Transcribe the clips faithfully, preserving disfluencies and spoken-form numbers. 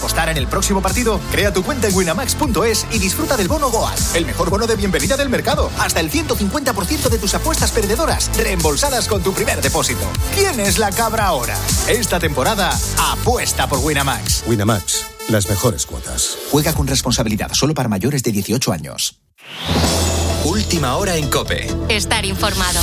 apostar en el próximo partido? Crea tu cuenta en winamax punto es y disfruta del bono Goal, el mejor bono de bienvenida del mercado. Hasta el ciento cincuenta por ciento de tus apuestas perdedoras reembolsadas con tu primer depósito. ¿Quién es la cabra ahora? Esta temporada, apuesta por Winamax. Winamax, las mejores cuotas. Juega con responsabilidad, solo para mayores de dieciocho años. Última hora en COPE. Estar informado.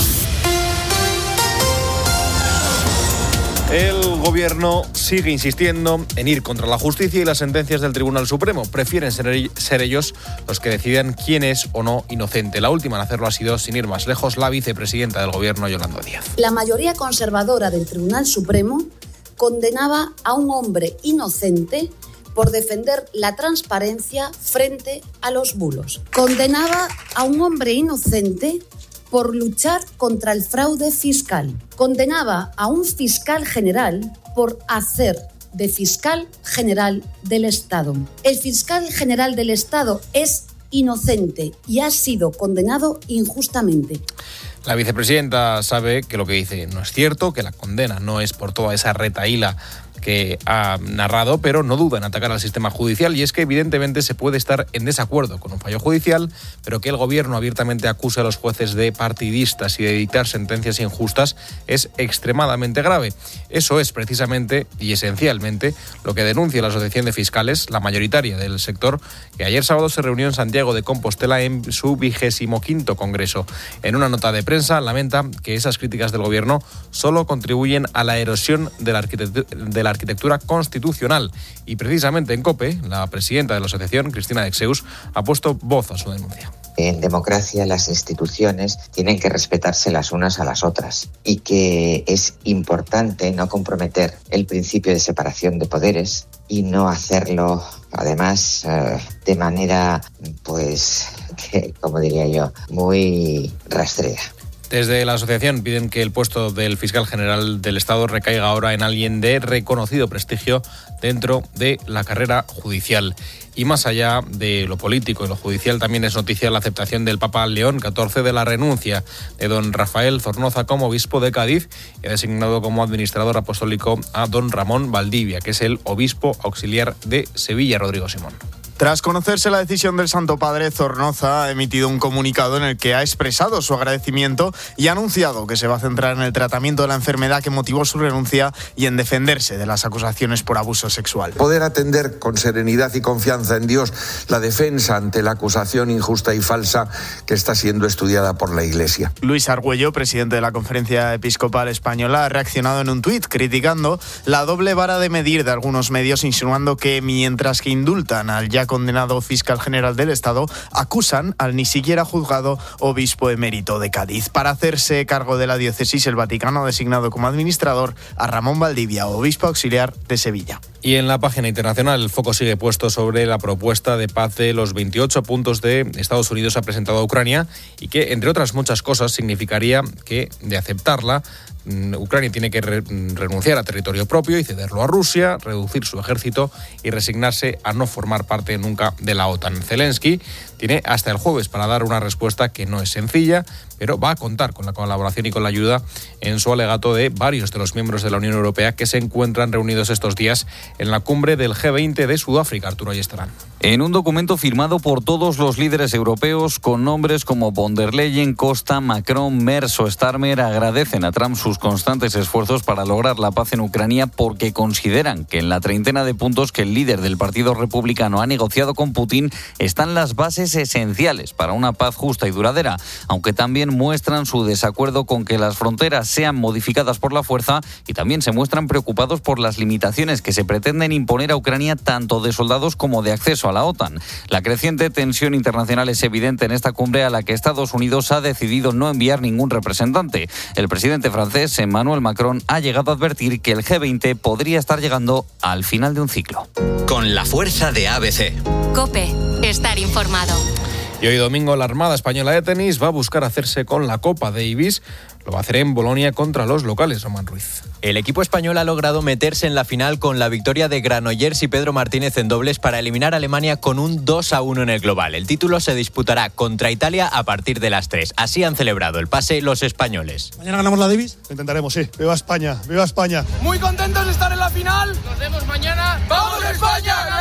El gobierno sigue insistiendo en ir contra la justicia y las sentencias del Tribunal Supremo. Prefieren ser, ser ellos los que decidan quién es o no inocente. La última en hacerlo ha sido, sin ir más lejos, la vicepresidenta del gobierno, Yolanda Díaz. La mayoría conservadora del Tribunal Supremo condenaba a un hombre inocente por defender la transparencia frente a los bulos. Condenaba a un hombre inocente por luchar contra el fraude fiscal. Condenaba a un fiscal general por hacer de fiscal general del Estado. El fiscal general del Estado es inocente y ha sido condenado injustamente. La vicepresidenta sabe que lo que dice no es cierto, que la condena no es por toda esa retahíla que ha narrado, pero no duda en atacar al sistema judicial, y es que evidentemente se puede estar en desacuerdo con un fallo judicial, pero que el gobierno abiertamente acuse a los jueces de partidistas y de dictar sentencias injustas es extremadamente grave. Eso es precisamente y esencialmente lo que denuncia la Asociación de Fiscales, la mayoritaria del sector, que ayer sábado se reunió en Santiago de Compostela en su vigésimo quinto congreso. En una nota de prensa lamenta que esas críticas del gobierno solo contribuyen a la erosión de la arquitectura, de la arquitectura constitucional, y precisamente en COPE, la presidenta de la asociación, Cristina Dexeus, ha puesto voz a su denuncia. En democracia las instituciones tienen que respetarse las unas a las otras y que es importante no comprometer el principio de separación de poderes y no hacerlo, además, eh, de manera, pues, que, como diría yo, muy rastrera. Desde la asociación piden que el puesto del fiscal general del Estado recaiga ahora en alguien de reconocido prestigio dentro de la carrera judicial. Y más allá de lo político y lo judicial, también es noticia la aceptación del Papa León catorce de la renuncia de don Rafael Zornoza como obispo de Cádiz, y ha designado como administrador apostólico a don Ramón Valdivia, que es el obispo auxiliar de Sevilla. Rodrigo Simón. Tras conocerse la decisión del Santo Padre, Zornoza ha emitido un comunicado en el que ha expresado su agradecimiento y ha anunciado que se va a centrar en el tratamiento de la enfermedad que motivó su renuncia y en defenderse de las acusaciones por abuso sexual. Poder atender con serenidad y confianza en Dios la defensa ante la acusación injusta y falsa que está siendo estudiada por la Iglesia. Luis Argüello, presidente de la Conferencia Episcopal Española, ha reaccionado en un tuit criticando la doble vara de medir de algunos medios, insinuando que mientras que indultan al ya condenado fiscal general del Estado, acusan al ni siquiera juzgado obispo emérito de Cádiz. Para hacerse cargo de la diócesis, el Vaticano ha designado como administrador a Ramón Valdivia, obispo auxiliar de Sevilla. Y en la página internacional, el foco sigue puesto sobre la propuesta de paz de los veintiocho puntos de Estados Unidos ha presentado a Ucrania, y que, entre otras muchas cosas, significaría que, de aceptarla, Ucrania tiene que re- renunciar a territorio propio y cederlo a Rusia, reducir su ejército y resignarse a no formar parte nunca de la OTAN. Zelensky tiene hasta el jueves para dar una respuesta que no es sencilla, pero va a contar con la colaboración y con la ayuda en su alegato de varios de los miembros de la Unión Europea que se encuentran reunidos estos días en la cumbre del G veinte de Sudáfrica. Arturo Ayestarán. En un documento firmado por todos los líderes europeos con nombres como von der Leyen, Costa, Macron, Merz o Starmer, agradecen a Trump sus constantes esfuerzos para lograr la paz en Ucrania, porque consideran que en la treintena de puntos que el líder del Partido Republicano ha negociado con Putin están las bases esenciales para una paz justa y duradera, aunque también muestran su desacuerdo con que las fronteras sean modificadas por la fuerza, y también se muestran preocupados por las limitaciones que se pretenden imponer a Ucrania, tanto de soldados como de acceso a la OTAN. La creciente tensión internacional es evidente en esta cumbre, a la que Estados Unidos ha decidido no enviar ningún representante. El presidente francés, Emmanuel Macron, ha llegado a advertir que el G veinte podría estar llegando al final de un ciclo. Con la fuerza de A B C. COPE. Estar informado. Y hoy domingo la Armada Española de Tenis va a buscar hacerse con la Copa Davis. Lo va a hacer en Bolonia contra los locales. Román Ruiz. El equipo español ha logrado meterse en la final con la victoria de Granollers y Pedro Martínez en dobles para eliminar a Alemania con un dos a uno en el global. El título se disputará contra Italia a partir de las tres. Así han celebrado el pase los españoles. ¿Mañana ganamos la Davis? Lo intentaremos, sí. ¡Viva España! ¡Viva España! Muy contentos de estar en la final. Nos vemos mañana. ¡Vamos España!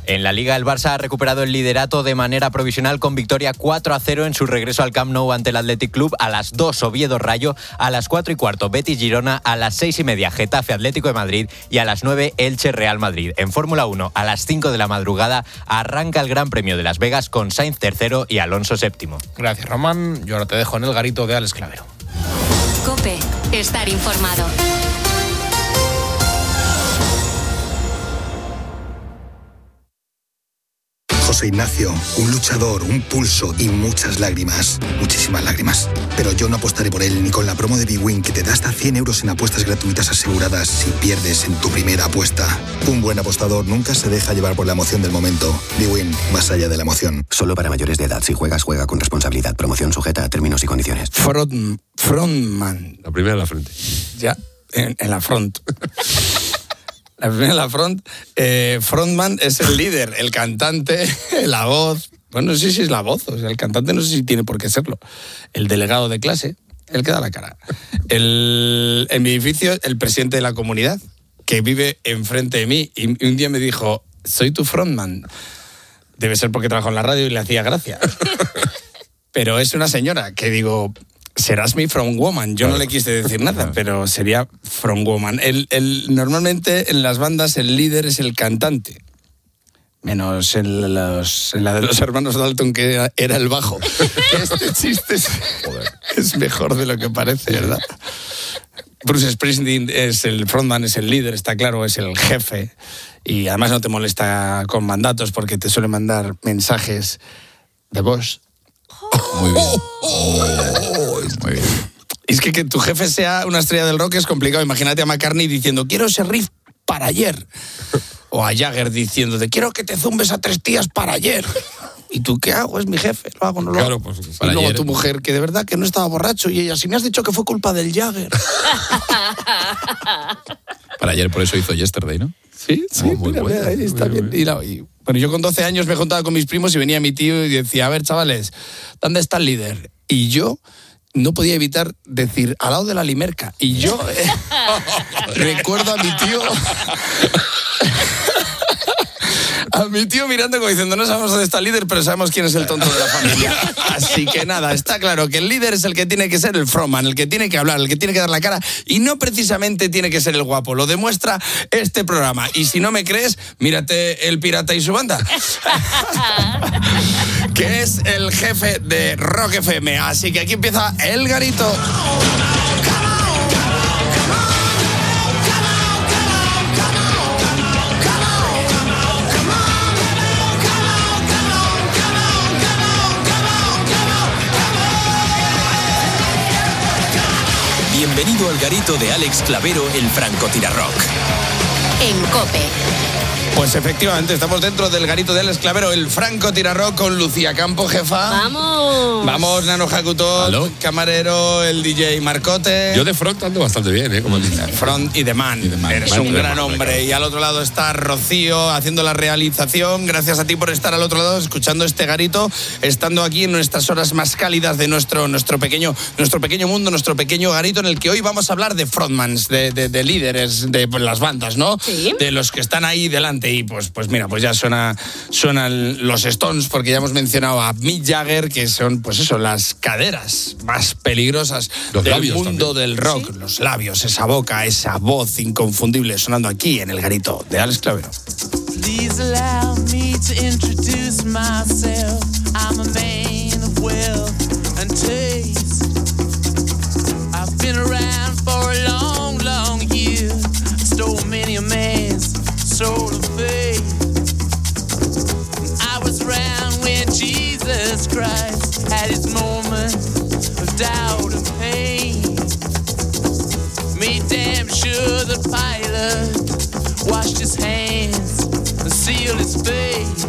En la Liga, el Barça ha recuperado el liderato de manera provisional con victoria cuatro a cero en su regreso al Camp Nou ante el Athletic Club. A las dos, Oviedo Rayo, a las cuatro y cuarto, Betis Girona, a las seis y media, Getafe Atlético de Madrid y a las nueve, Elche Real Madrid. En Fórmula uno, a las cinco de la madrugada, arranca el Gran Premio de Las Vegas con Sainz tercero y Alonso séptimo. Gracias, Román. Yo ahora te dejo en el garito de Alex Clavero. COPE, estar informado. José Ignacio, un luchador, un pulso y muchas lágrimas, muchísimas lágrimas. Pero yo no apostaré por él ni con la promo de bwin que te da hasta cien euros en apuestas gratuitas aseguradas si pierdes en tu primera apuesta. Un buen apostador nunca se deja llevar por la emoción del momento. bwin, más allá de la emoción. Solo para mayores de edad. Si juegas, juega con responsabilidad. Promoción sujeta a términos y condiciones. Front, frontman. La primera en la frente. Ya, en, en la front. La primera en la front. Eh, frontman es el líder, el cantante, la voz. Bueno, no sé si es la voz, o sea, el cantante no sé si tiene por qué serlo. El delegado de clase, el que da la cara. El, en mi edificio, el presidente de la comunidad, que vive enfrente de mí, y un día me dijo, soy tu frontman. Debe ser porque trabajo en la radio y le hacía gracia. Pero es una señora que digo... Serás mi front woman. Yo no le quise decir nada, pero sería front woman. El, el, normalmente en las bandas el líder es el cantante. Menos en, los, en la de los hermanos Dalton, que era, era el bajo. Este chiste es, es mejor de lo que parece, ¿verdad? Bruce Springsteen es el frontman, es el líder, está claro, es el jefe. Y además no te molesta con mandatos porque te suele mandar mensajes de voz. Muy bien. Oh, muy bien. Es que que tu jefe sea una estrella del rock es complicado. Imagínate a McCartney diciendo, quiero ese riff para ayer. O a Jagger diciendo, quiero que te zumbes a tres tías para ayer. ¿Y tú qué hago? Es mi jefe, lo hago, no lo claro, hago. Pues, y luego ayer... tu mujer, que de verdad que no estaba borracho. Y ella, si me has dicho que fue culpa del Jagger. Para ayer, por eso hizo Yesterday, ¿no? Sí, sí, oh, muy mira, buena, mira, ahí está muy bien. Y la, y, bueno, yo con doce años me juntaba con mis primos y venía mi tío y decía, a ver, chavales, ¿dónde está el líder? Y yo no podía evitar decir, al lado de la limerca. Y yo eh, recuerdo a mi tío... A mi tío mirando como diciendo, no sabemos dónde está el líder, pero sabemos quién es el tonto de la familia. Así que nada, está claro que el líder es el que tiene que ser el frontman, el que tiene que hablar, el que tiene que dar la cara, y no precisamente tiene que ser el guapo. Lo demuestra este programa. Y si no me crees, mírate El Pirata y su banda. Que es el jefe de Rock F M. Así que aquí empieza El Garito. Bienvenido al garito de Alex Clavero, el francotirarrock. En COPE. Pues efectivamente, estamos dentro del garito de Alex Clavero, el francotirarrock con Lucía Campo, jefa. ¡Vamos! Vamos, Nano Jacutot, camarero, el D J Marcote. Yo de front ando bastante bien, ¿eh? Como front y de man. Y de man. Eres man, un gran man, hombre. Claro. Y al otro lado está Rocío haciendo la realización. Gracias a ti por estar al otro lado, escuchando este garito, estando aquí en nuestras horas más cálidas de nuestro, nuestro, pequeño, nuestro pequeño mundo, nuestro pequeño garito, en el que hoy vamos a hablar de frontmans, de, de, de líderes de las bandas, ¿no? Sí. De los que están ahí delante. Y pues, pues mira, pues ya suena, suenan los Stones, porque ya hemos mencionado a Mick Jagger, que son, pues eso, las caderas más peligrosas los del mundo también. del rock. ¿Sí? Los labios, esa boca, esa voz inconfundible sonando aquí en el garito de Alex Clavero. Please allow me to introduce myself. I'm a man of wealth and taste. I've been around for a long, long year. Stole many a man's soul of faith. I was around when Jesus Christ had his moment of doubt and pain. Made damn sure the pilot washed his hands and sealed his face.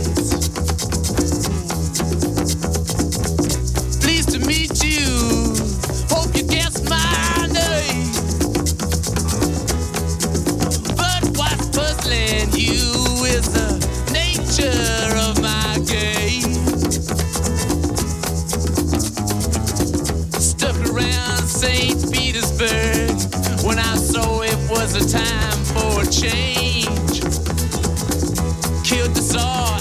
Pleased to meet you. Hope you guessed my name. But what's puzzling you is the nature of my game. Stuck around Saint Petersburg when I saw it was a time for a change. Killed the Tsar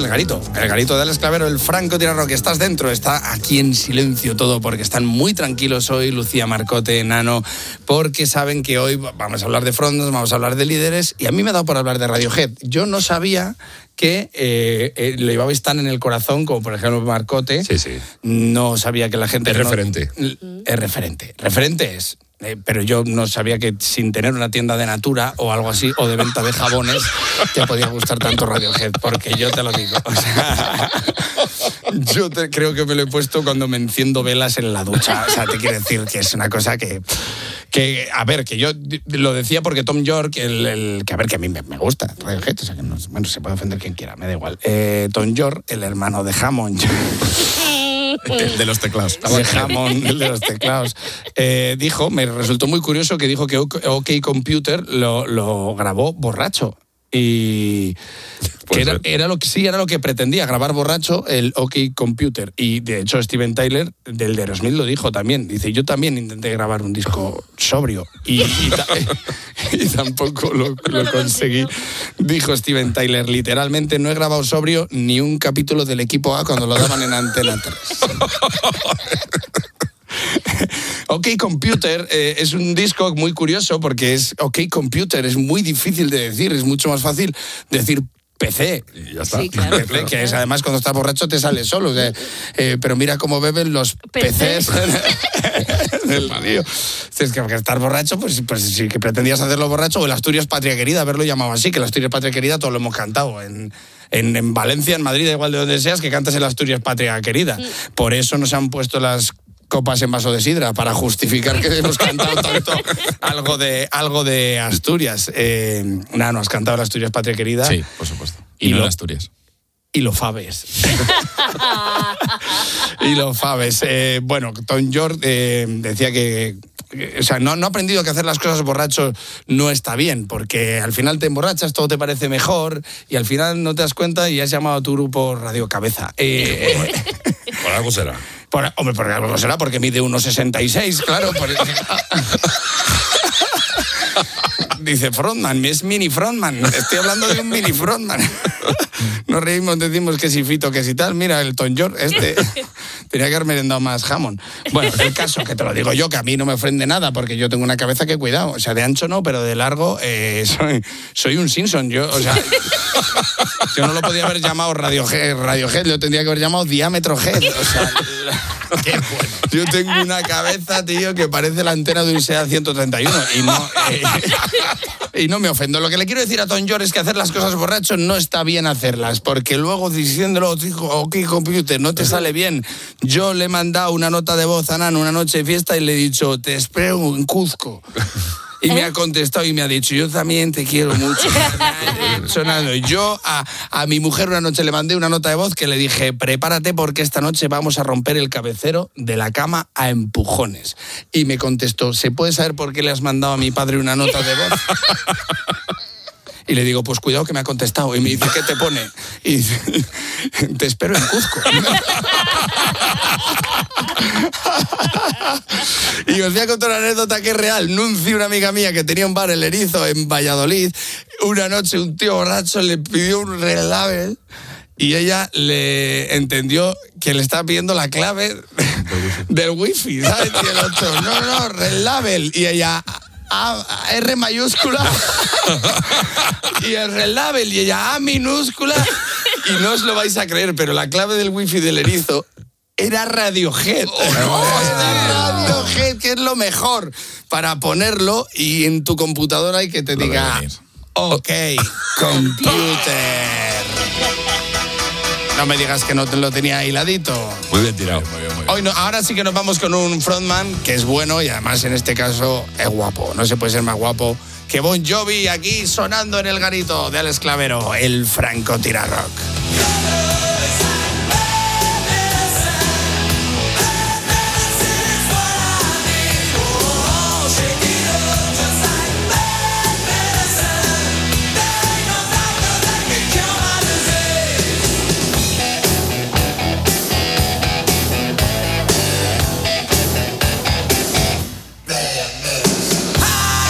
garito, el garito de Alex Clavero, el francotirador, que estás dentro, está aquí en silencio todo, porque están muy tranquilos hoy, Lucía Marcote, Nano, porque saben que hoy vamos a hablar de frondas, vamos a hablar de líderes, y a mí me ha dado por hablar de Radiohead. Yo no sabía que eh, eh, lo llevabais tan en el corazón, como por ejemplo Marcote. Sí, sí. No sabía que la gente... Es no, referente. Es referente. Referente es... Eh, pero yo no sabía que sin tener una tienda de Natura o algo así, o de venta de jabones, te podía gustar tanto Radiohead, porque yo te lo digo. O sea, yo te, creo que me lo he puesto cuando me enciendo velas en la ducha. O sea, te quiero decir que es una cosa que... que a ver, que yo lo decía porque Tom York, el, el que a ver, que a mí me, me gusta Radiohead, o sea, que no, bueno, se puede ofender quien quiera, me da igual. Eh, Tom York, el hermano de Hammond... El de los teclados. De Hammond, el de los teclados. Eh, dijo, me resultó muy curioso que dijo que OK Computer lo, lo grabó borracho. Y que era, era lo que sí era lo que pretendía, grabar borracho el OK Computer. Y de hecho Steven Tyler del de Aerosmith lo dijo también. Dice, yo también intenté grabar un disco sobrio y, y, ta- y tampoco lo, lo conseguí. Dijo Steven Tyler, literalmente no he grabado sobrio ni un capítulo del Equipo A cuando lo daban en Antena tres. OK Computer eh, es un disco muy curioso porque es OK Computer, es muy difícil de decir, es mucho más fácil decir P C. Y ya está. Sí, claro. P C, que es además cuando estás borracho te sale solo. O sea, eh, pero mira cómo beben los P Cs del lío. Es que estar borracho, pues, pues sí que pretendías hacerlo borracho, o el Asturias Patria Querida, haberlo llamado así, que el Asturias Patria Querida todo lo hemos cantado en... En, en Valencia, en Madrid, da igual de donde seas, que cantas el Asturias Patria Querida. Por eso nos han puesto las copas en vaso de sidra, para justificar que hemos cantado tanto algo de, algo de Asturias. Eh, nada, no has cantado el Asturias Patria Querida. Sí, por supuesto. Y, y no lo, en Asturias. Y lo fabes. y lo fabes. Eh, bueno, Tom York eh, decía que... O sea, no, no ha aprendido que hacer las cosas borracho no está bien, porque al final te emborrachas, todo te parece mejor y al final no te das cuenta y has llamado a tu grupo Radio Cabeza. Eh, por algo será. Por, hombre, por algo será, porque mide uno sesenta y seis, claro. Por, dice frontman, es mini frontman. Estoy hablando de un mini frontman. Nos reímos, decimos que si Fito, que si tal. Mira, el Tom York, este... Tenía que haber merendado más jamón. Bueno, el caso, que te lo digo yo, que a mí no me ofende nada, porque yo tengo una cabeza que cuidado. O sea, de ancho no, pero de largo eh, soy, soy un Simpson. Yo, o sea, yo no lo podía haber llamado Radiohead, Radiohead, lo tendría que haber llamado Diámetro Head. O sea, qué bueno. Yo tengo una cabeza, tío, que parece la antena de un SEAT ciento treinta y uno y no, eh, y no me ofendo. Lo que le quiero decir a Tom York es que hacer las cosas borrachos no está bien hacerlas, porque luego diciéndolo, OK Computer, no te sale bien. Yo le he mandado una nota de voz a Nano una noche de fiesta y le he dicho, te espero en Cuzco. Y me ha contestado y me ha dicho, yo también te quiero mucho. Sonando. Yo a, a mi mujer una noche le mandé una nota de voz que le dije, prepárate porque esta noche vamos a romper el cabecero de la cama a empujones. Y me contestó, ¿se puede saber por qué le has mandado a mi padre una nota de voz? Y le digo, pues cuidado que me ha contestado. Y me dice, ¿qué te pone? Y dice, te espero en Cuzco. Y os voy a contar una anécdota que es real. Nunci, una amiga mía que tenía un bar, El Erizo, en Valladolid, una noche un tío borracho le pidió un Red Label y ella le entendió que le estaba pidiendo la clave del wifi, ¿sabes? Y el otro, no, no, Red Label. Y ella... A, a R mayúscula y el Red Label y ella A minúscula y no os lo vais a creer, pero la clave del wifi del Erizo era Radiohead. Oh, era Radiohead, que es lo mejor para ponerlo y en tu computadora y que te diga OK Computer. No me digas que no te lo tenía hiladito. Muy bien tirado. Muy bien, muy bien. Hoy no, ahora sí que nos vamos con un frontman que es bueno y además en este caso es guapo. No se puede ser más guapo que Bon Jovi aquí sonando en el garito de Alex Clavero, el francotirador.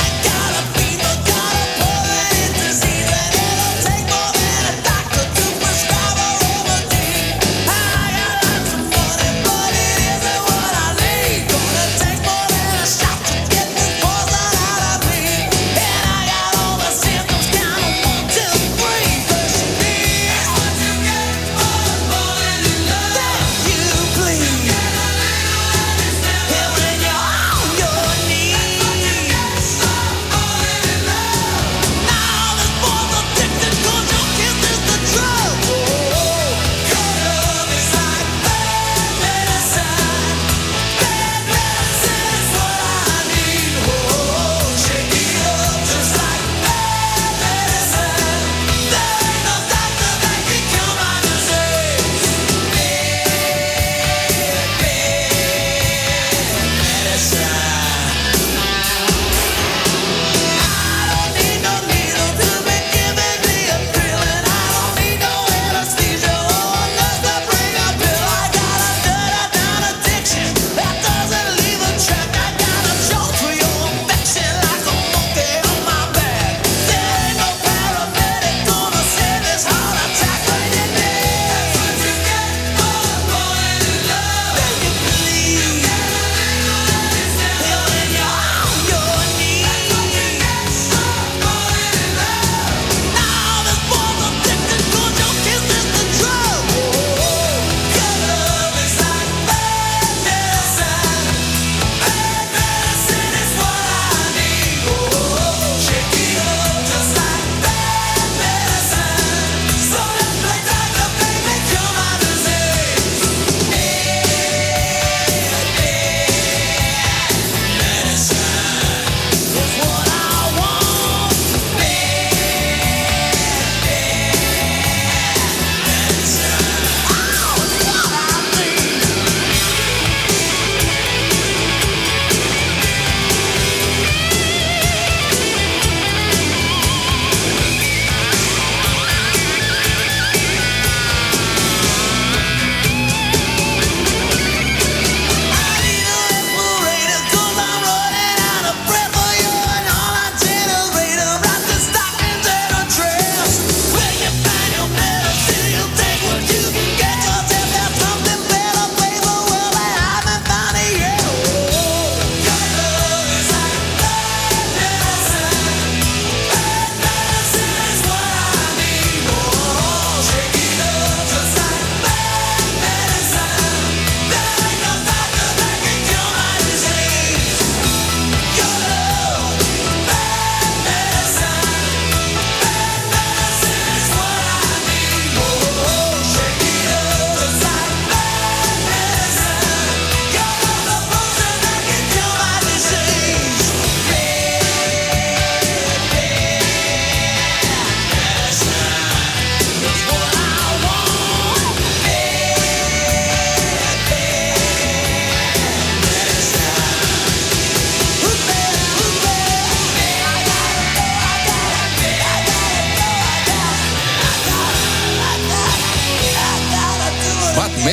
Take more than a doctor to prescribe.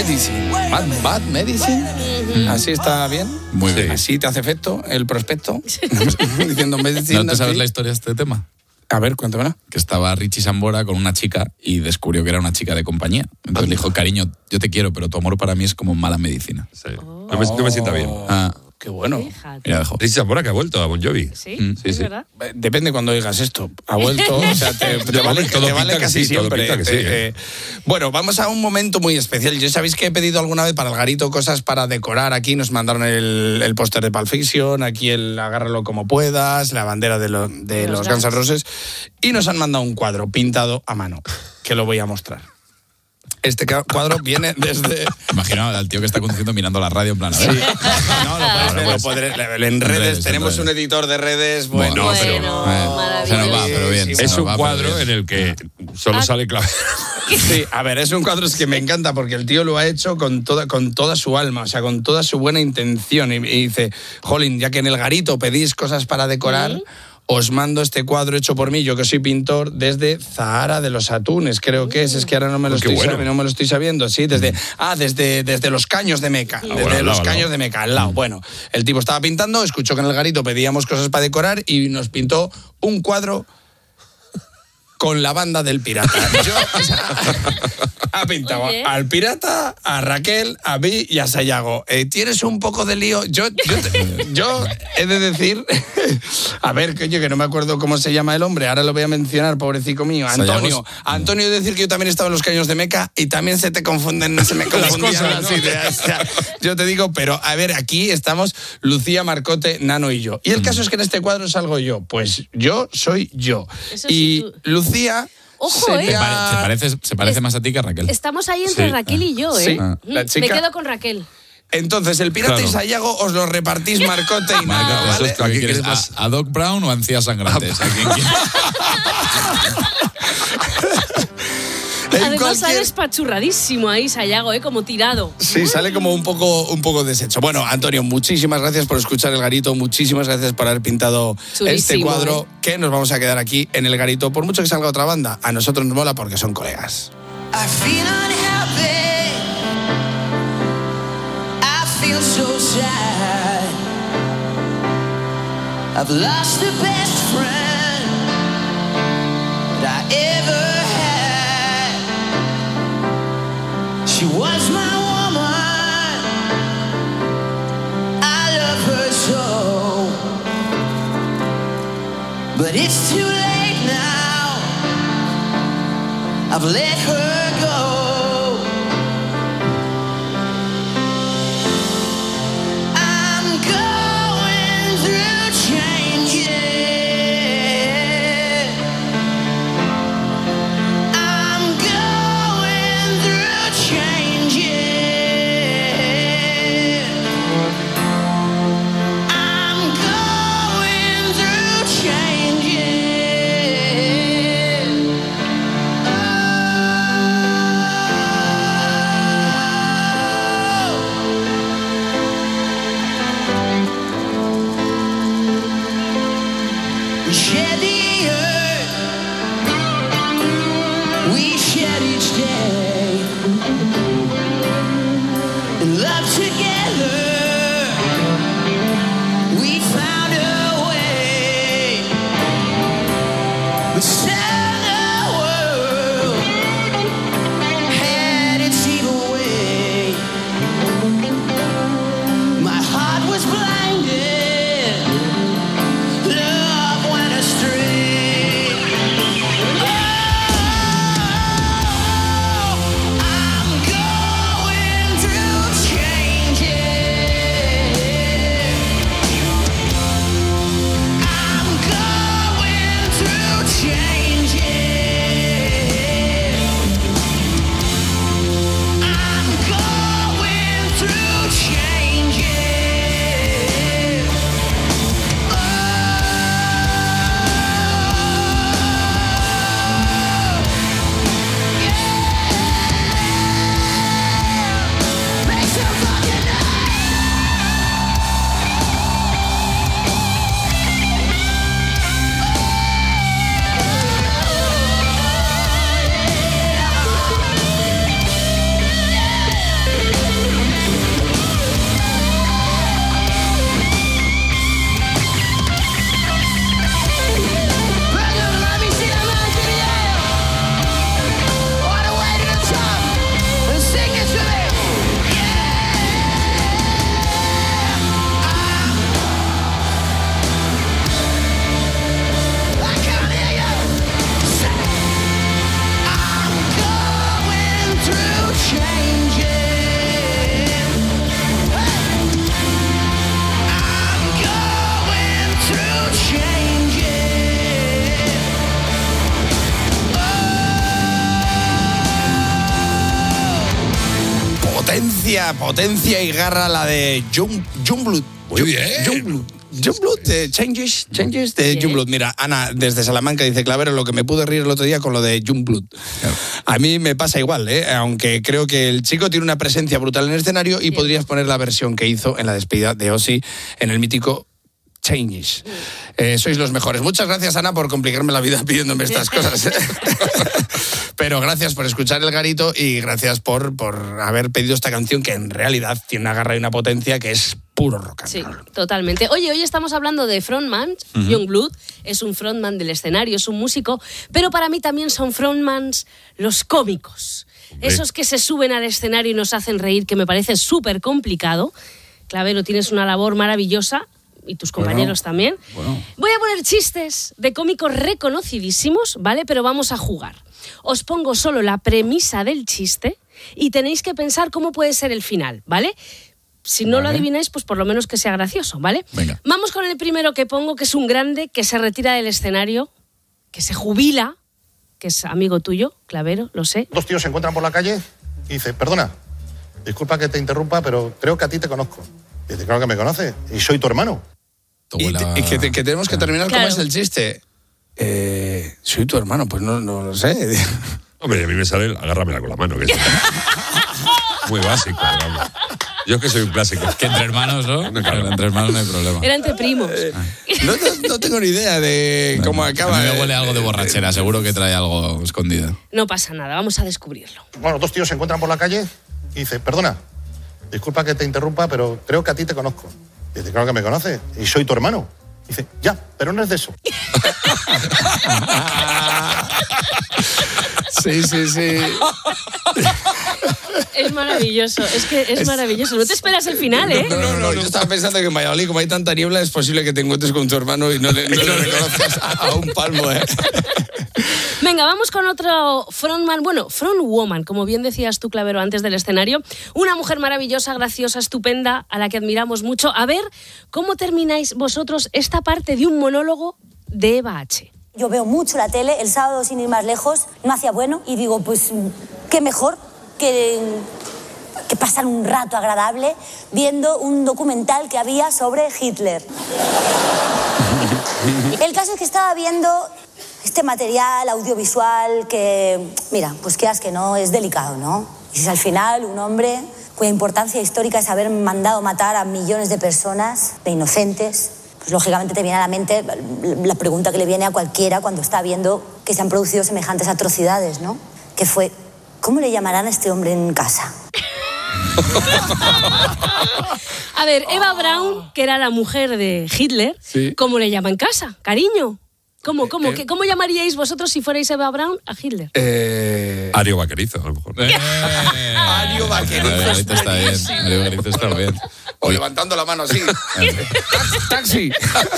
Medicine. Bad, Bad Medicine. Así está bien. Muy bien. Así te hace efecto el prospecto. Diciendo Medicine. ¿No te sabes así. la historia de este tema? A ver, cuéntamela. Que estaba Richie Sambora con una chica y descubrió que era una chica de compañía. Entonces le dijo, cariño, yo te quiero, pero tu amor para mí es como mala medicina. Sí. No, me, no me sienta bien. Ah, qué bueno. mira, dejó. Richie Sambora que ha vuelto a Bon Jovi. Sí, Mm, es verdad. Depende cuando digas esto. Ha vuelto, o sea, te, te vale, Todo te vale pinta que casi sí, todo siempre. pinta que sí, Eh, eh, bueno, vamos a un momento muy especial. Yo sabéis que he pedido alguna vez para el garito cosas para decorar. Aquí nos mandaron el, el póster de Pulp Fiction, aquí el agárralo como puedas, la bandera de, lo, de los, los Guns N' Roses, y nos han mandado un cuadro pintado a mano, que lo voy a mostrar. Este cuadro viene desde... Imagina al tío que está conduciendo mirando la radio en plan... A ver. Sí. No, lo puedes ver, lo podré- en redes, redes, tenemos en un redes. editor de redes, bueno, Bueno, pero... pero- Se nos va, pero bien. se Es nos un va, pero cuadro bien. en el que solo Ah. sale clave. Sí, a ver, es un cuadro es que me encanta porque el tío lo ha hecho con toda, con toda su alma, o sea, con toda su buena intención. Y, y dice, jolín, ya que en el garito pedís cosas para decorar, ¿Sí? os mando este cuadro hecho por mí, yo que soy pintor, desde Zahara de los Atunes, creo que es, es que ahora no me lo, Qué estoy, bueno. sab- no me lo estoy sabiendo, sí, desde, ah, desde, desde los Caños de Meca, desde bueno, al los lado, Caños al lado. de Meca, al lado. Bueno, el tipo estaba pintando, escuchó que en el garito pedíamos cosas para decorar y nos pintó un cuadro con la banda del pirata. Yo, o sea, ha pintado Oye. al pirata, a Raquel, a mí y a Sayago. Eh, ¿Tienes un poco de lío? Yo, yo, te- yo he de decir, a ver, coño, que no me acuerdo cómo se llama el hombre, ahora lo voy a mencionar, pobrecito mío, Antonio. Antonio, he de decir que yo también he estado en los Caños de Meca y también se te confunden, se me confundían cosas, las ¿no? ideas. O sea, yo te digo, pero a ver, aquí estamos Lucía, Marcote, Nano y yo. Y el caso es que en este cuadro salgo yo. Pues yo soy yo. Eso Y sí, tú- Lucía... Ojo, sería- ¿eh? Se, pare- se parece, se parece Es- más a ti que a Raquel. Estamos ahí entre Sí. Raquel y yo, ¿eh? Sí, Mm, la chica- Me quedo con Raquel. Entonces, el pirata Claro. y Sayago os lo repartís Marcote y Nano, Marco, ¿vale? ¿a quién quieres más? ¿A Doc Brown o a Encías Sangrantes? ¿A quién quieres? En Además cualquier- sales pachurradísimo ahí, Sayago, ¿eh? Como tirado. Sí, sale como un poco, un poco deshecho. Bueno, Antonio, muchísimas gracias por escuchar el garito, muchísimas gracias por haber pintado Chulísimo, este cuadro, ¿eh? que nos vamos a quedar aquí en el garito. Por mucho que salga otra banda, a nosotros nos mola porque son colegas. I feel unhappy. I feel so sad. I've lost the best friend that I ever had. She was my woman. I love her so. But it's too late now. I've let her go. I'm going through changes. I'm going through changes. I'm going through changes. Oh. potencia, potencia y garra la de Jung, Jungblood. Muy bien. Jungblood. Jungblood, de Changes, Changes de Jungblood. Mira, Ana, desde Salamanca dice, Clavero, lo que me pude reír el otro día con lo de Jungblood. Claro. A mí me pasa igual, ¿eh? Aunque creo que el chico tiene una presencia brutal en el escenario y sí. podrías poner la versión que hizo en la despedida de Ozzy en el mítico Changes. Sí. Eh, sois los mejores. Muchas gracias, Ana, por complicarme la vida pidiéndome estas cosas. Pero gracias por escuchar El Garito y gracias por, por haber pedido esta canción que en realidad tiene una garra y una potencia que es puro rock and roll. Sí, totalmente. Oye, hoy estamos hablando de frontman. Uh-huh. Youngblood es un frontman del escenario, es un músico, pero para mí también son frontmans los cómicos. Okay. Esos que se suben al escenario y nos hacen reír, que me parece súper complicado. Clavero, tienes una labor maravillosa. Y tus compañeros bueno, también. Bueno. Voy a poner chistes de cómicos reconocidísimos, ¿vale? Pero vamos a jugar. Os pongo solo la premisa del chiste y tenéis que pensar cómo puede ser el final, ¿vale? Si no vale. lo adivináis, pues por lo menos que sea gracioso, ¿vale? Venga. Vamos con el primero que pongo, que es un grande que se retira del escenario, que se jubila, que es amigo tuyo, Clavero, lo sé. Dos tíos se encuentran por la calle y dice, perdona, disculpa que te interrumpa, pero creo que a ti te conozco. Y dice, claro que me conoces, y soy tu hermano. Y, te, y que, te, que tenemos que terminar claro. cómo es el chiste. Eh, soy tu hermano, pues no, no lo sé. Hombre, a mí me sale el agárramela con la mano, que es muy básico. Digamos. Yo es que soy un clásico. Que entre hermanos, ¿no? No, claro, entre hermanos no hay problema. Era entre primos. Eh, no, no, no tengo ni idea de bueno, cómo acaba. A mí me huele algo de borrachera, seguro que trae algo escondido. No pasa nada, vamos a descubrirlo. Bueno, dos tíos se encuentran por la calle y dice, perdona, disculpa que te interrumpa, pero creo que a ti te conozco. Y dice, claro que me conoces, y soy tu hermano. Y dice, ya, pero no es de eso. Sí, sí, sí. Es maravilloso, es que es, es maravilloso. No te esperas el final, ¿eh? No, no, no, no, yo estaba pensando que en Valladolid, como hay tanta niebla, es posible que te encuentres con tu hermano y no le, no le reconozcas a, a un palmo, ¿eh? Venga, vamos con otro frontman, bueno, frontwoman, como bien decías tú, Clavero, antes del escenario. Una mujer maravillosa, graciosa, estupenda, a la que admiramos mucho. A ver, ¿cómo termináis vosotros esta parte de un monólogo de Eva H? Yo veo mucho la tele, el sábado, sin ir más lejos, no hacía bueno, y digo, pues, qué mejor que, que pasar un rato agradable viendo un documental que había sobre Hitler. El caso es que estaba viendo este material audiovisual que, mira, pues quieras que no, es delicado, ¿no? Y si al final un hombre cuya importancia histórica es haber mandado matar a millones de personas, de inocentes, pues lógicamente te viene a la mente la pregunta que le viene a cualquiera cuando está viendo que se han producido semejantes atrocidades, ¿no? Que fue, ¿cómo le llamarán a este hombre en casa? A ver, Eva Braun, que era la mujer de Hitler, sí. ¿Cómo le llama en casa? Cariño. ¿Cómo, cómo, eh, ¿Cómo llamaríais vosotros si fuerais Eva Braun a Hitler? Eh... Ario Vaquerizo, a lo mejor. Eh, Ario Vaquerizo. Ario Vaquerizo está bien. Ario Vaquerizo está bien. O levantando la mano así. ¡Taxi!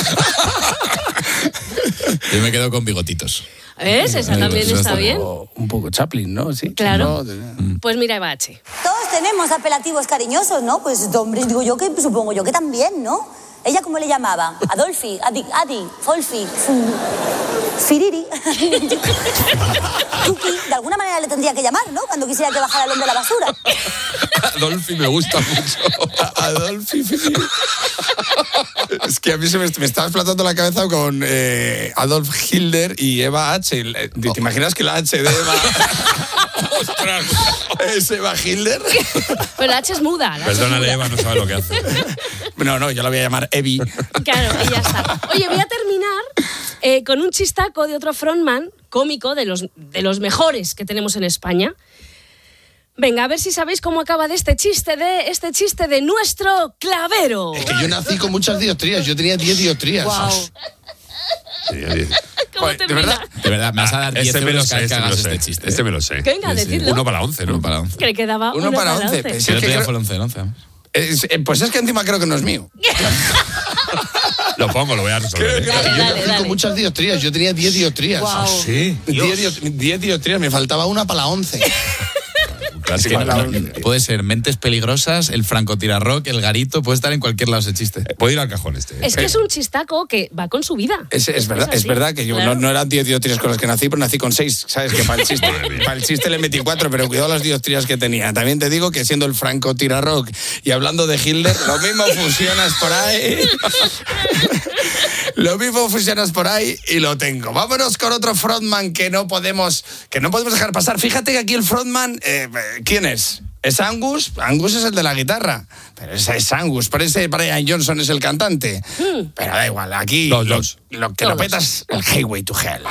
Yo me quedo con bigotitos. ¿Ves? Esa también está, está bien. Un poco Chaplin, ¿no? Sí. Claro. No, pues mira, Eva H. Todos tenemos apelativos cariñosos, ¿no? Pues, hombre, digo yo que supongo yo que también, ¿no? ¿Ella cómo le llamaba? Adolfi, Adi, Adi, Folfi, Firiri. Tuki, de alguna manera le tendría que llamar, ¿no? Cuando quisiera que bajara el hombre a la basura. Adolfi me gusta mucho. Adolfi, Firiri. Es que a mí se me, me estaba explotando la cabeza con eh, Adolf Hitler y Eva H. ¿Te, te imaginas que la H de Eva... ¡Ostras! ¿Es Eva Hitler? Pero la H es muda. Perdónale, Eva, no sabe lo que hace. No, no, yo la voy a llamar Evi. Claro, y ya está. Oye, voy a terminar eh, con un chistaco de otro frontman cómico de los, de los mejores que tenemos en España. Venga, a ver si sabéis cómo acaba de este chiste de este chiste de nuestro Clavero. Es que yo nací con muchas dioptrías, yo tenía diez dioptrías. Wow. Joder, ¿de verdad? De verdad, me vas a dar diez este euros sé, cada vez que hagas este, este chiste. Este me lo sé. Venga, sí, decidlo. Uno para once, ¿no? Uno para once. Que le quedaba uno, uno para once. once. Pues el otro día fue el once, el once. Es, eh, pues es que encima creo que no es mío. Lo pongo, lo voy a resolver. Creo, dale, yo dale, nací dale. con muchas dioptrías, yo tenía diez dioptrías. Wow. ¿Ah, sí? diez dioptrías, me faltaba una para la once. Es que no, no, puede ser Mentes Peligrosas, el francotirarrock, el garito, puede estar en cualquier lado ese chiste. Puede ir al cajón este. Es que es un chistaco que va con su vida. Es, es verdad, es, es verdad que yo claro. no, no eran diez dioptrías con las que nací, pero nací con seis, ¿sabes? Que para el chiste, para el chiste le metí cuatro, pero cuidado las dioptrías que tenía. También te digo que siendo el francotirarrock y hablando de Hitler, lo mismo fusionas por ahí. Lo mismo fusionas por ahí y lo tengo. Vámonos con otro frontman que no podemos, que no podemos dejar pasar. Fíjate que aquí el frontman, eh, ¿quién es? ¿Es Angus? Angus es el de la guitarra. Pero ese es Angus. Parece Brian Johnson es el cantante. Mm. Pero da igual, aquí los, lo, los. lo que los. lo petas el Highway to Hell.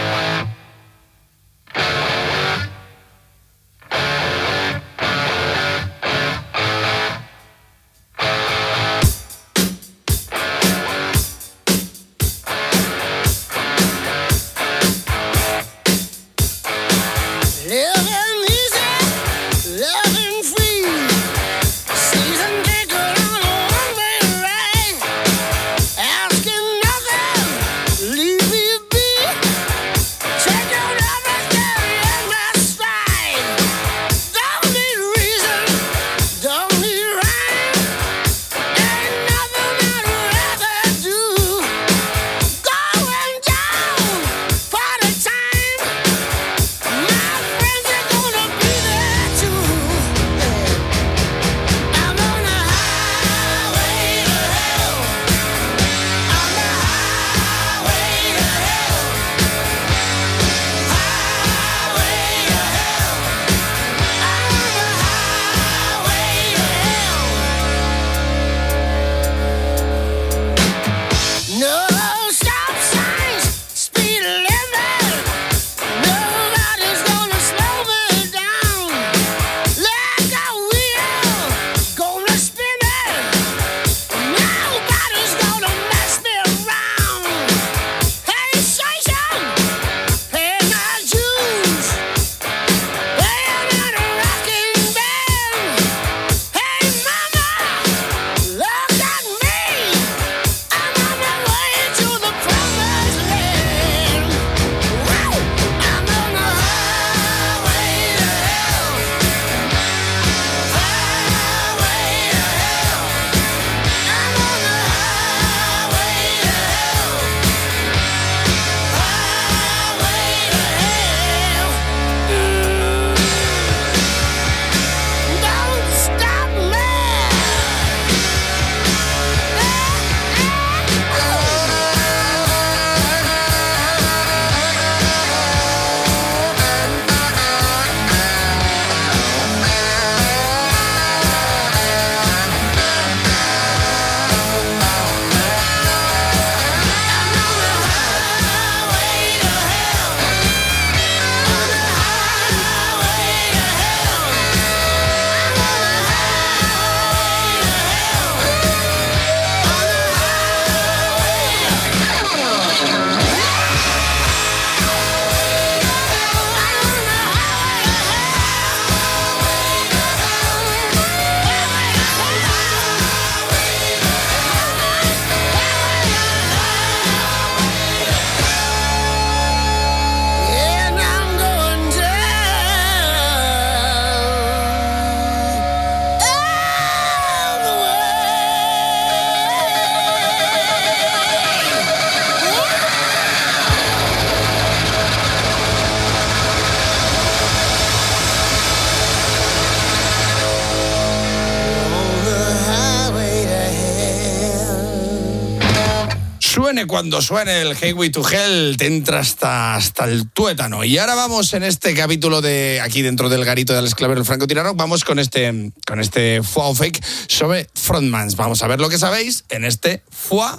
Suene cuando suene el Highway to Hell, te entra hasta, hasta el tuétano. Y ahora vamos en este capítulo de aquí dentro del garito de Alex Clavero, el francotirador, vamos con este, con este Foie o Fake sobre frontmans. Vamos a ver lo que sabéis en este Foie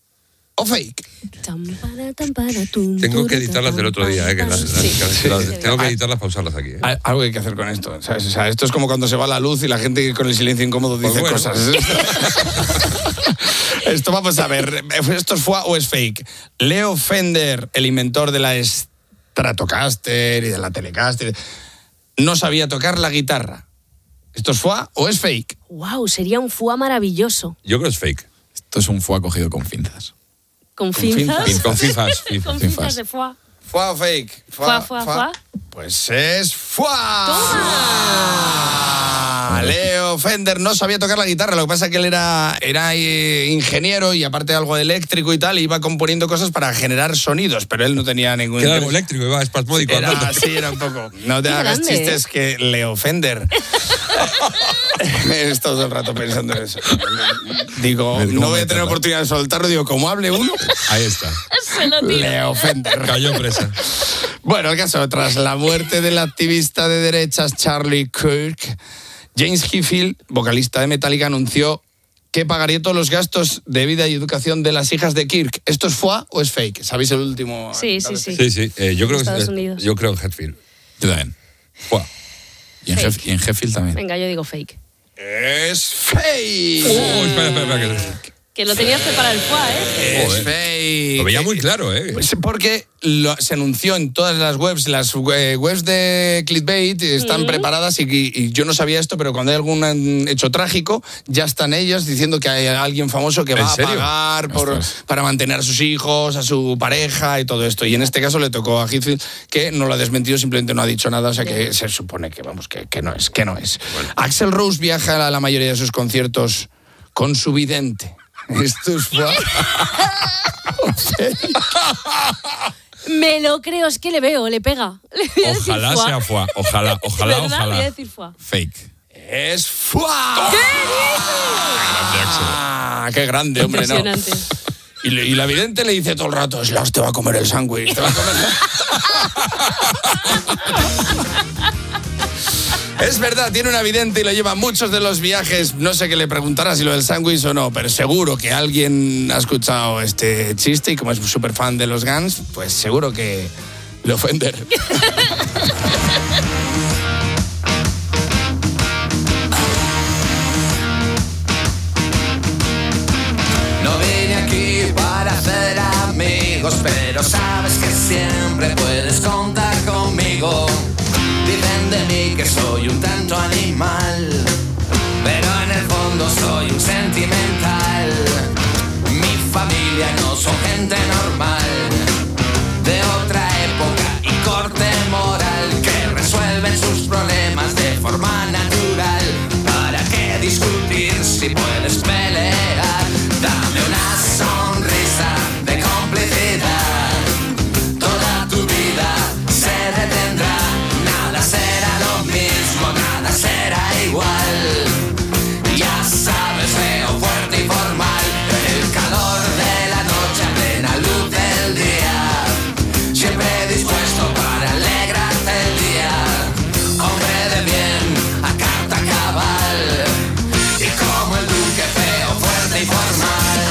o Fake. Tengo que editarlas del otro día, ¿eh? Que las, las, Sí. las, las, tengo que editarlas para usarlas aquí. ¿eh? Algo hay que hacer con esto, ¿sabes? O sea, esto es como cuando se va la luz y la gente con el silencio incómodo dice Pues bueno. cosas. Esto vamos a ver. ¿Esto es Foie o es fake? Leo Fender, el inventor de la Stratocaster y de la Telecaster, no sabía tocar la guitarra. ¿Esto es Foie o es fake? Wow, sería un foie maravilloso. Yo creo que es fake. Esto es un foie cogido con pinzas. ¿Con finzas? Con fifas. Con finzas de foie. ¿Fuá o fake? Fuá, fuá, fuá. Pues es fuá. Leo Fender no sabía tocar la guitarra, lo que pasa es que él era, era eh, ingeniero y aparte algo eléctrico y tal, iba componiendo cosas para generar sonidos, pero él no tenía ningún... Que era algo eléctrico, iba espasmódico. Era, sí, era un poco. No te Qué hagas grande, chistes que Leo Fender. He todo el rato pensando en eso. Digo, no voy a tener oportunidad de soltarlo, digo, como hable uno... Ahí está. Se lo tiro. Leo Fender. Cayó presa. Bueno, el caso, tras la muerte del activista de derechas Charlie Kirk, James Hetfield, vocalista de Metallica, anunció que pagaría todos los gastos de vida y educación de las hijas de Kirk. ¿Esto es fuá o es fake? ¿Sabéis el último? Sí, sí, sí. Sí, sí. Eh, yo, creo que, Estados eh, Unidos. yo creo en Hetfield. Yo también. Fuá. Y en, Fake. Hef- y en Sheffield también. Venga, yo digo fake. Es fake. Oh, espera, espera, espera. Que... Que lo tenías preparado el fuá, ¿eh? Es Joder. fake. Lo veía muy claro, ¿eh? Pues porque lo- se anunció en todas las webs, las eh, webs de clickbait están Mm. preparadas y, y yo no sabía esto, pero cuando hay algún mm, hecho trágico, ya están ellos diciendo que hay alguien famoso que ¿En va serio? a pagar por, Ostras. para mantener a sus hijos, a su pareja y todo esto. Y en este caso le tocó a Hetfield, que no lo ha desmentido, simplemente no ha dicho nada, o sea que se supone que, vamos, que, que no es, que no es. Axl Rose viaja a la mayoría de sus conciertos con su vidente. Esto es fuá. Me lo creo, es que le veo, le pega. Le voy a decir Ojalá fuá. sea fuá. Ojalá, ojalá, ¿Verdad? ojalá. Voy a decir fuá. Fake. Es fuá. Grande, Axel. Ah, qué grande, hombre, ¿no? Impresionante. Y, le- y la vidente le dice todo el rato, Slash te va a comer el sándwich, te va a comer... Es verdad, tiene una vidente y lo lleva a muchos de los viajes. No sé qué le preguntará si lo del sándwich o no, pero seguro que alguien ha escuchado este chiste y como es súper fan de los Guns, pues seguro que le ofender. No vine aquí para hacer amigos, pero sabes que siempre puedes contar conmigo. Dicen de mí que soy un tanto animal, pero en el fondo soy un sentimental. Mi familia no son gente normal, de otra época y corte moral, que resuelven sus problemas de forma natural. ¿Para qué discutir si puedes pelear? Dame una sonrisa de complicidad. Toda tu vida se detendrá. Nada será lo mismo, nada será igual. Ya sabes, feo, fuerte y formal. El calor de la noche a plena luz del día. Siempre dispuesto para alegrarte el día. Hombre de bien, a carta cabal. Y como el duque feo, fuerte y formal.